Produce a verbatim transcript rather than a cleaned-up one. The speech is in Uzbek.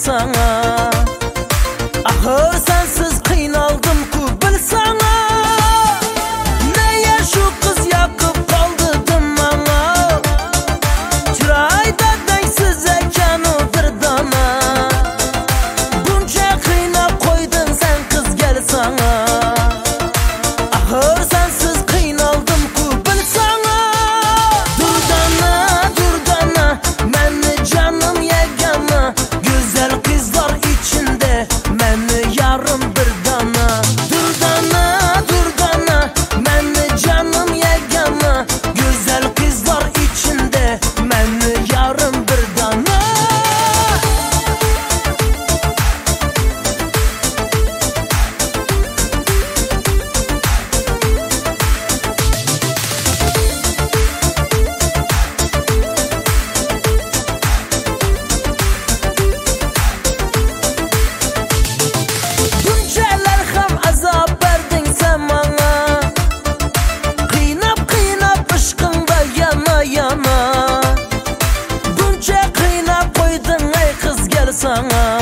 sana. Ahır sensiz qiynaldım ku bilsana. Neye şu kız yakıp kaldı dimana. Çırayda daysiz ekan o bir dana. Bunca qiynab koydun sen kız gel sana. Ahır sensiz qiynaldım ku bilsana. Durdana durdana meni canım yegana. Güzel kızlar içinde meni yarım bir dana. Durdana durdana meni canım yegana. Güzel kızlar içinde meni yarım bir dana. Buncalar ham azap berdin sen bana. Qiynab qiynab ishqingda yana yana. Buncha qiynab qo'yding ey qiz gel sana.